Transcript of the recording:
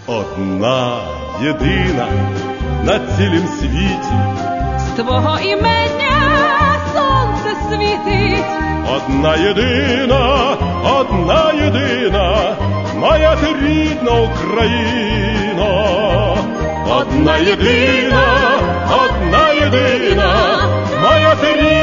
Одна єдина на цілім світі, з твого імення сонце світить. одна єдина, моя ти рідна Україна. Одна єдина, моя ти рідна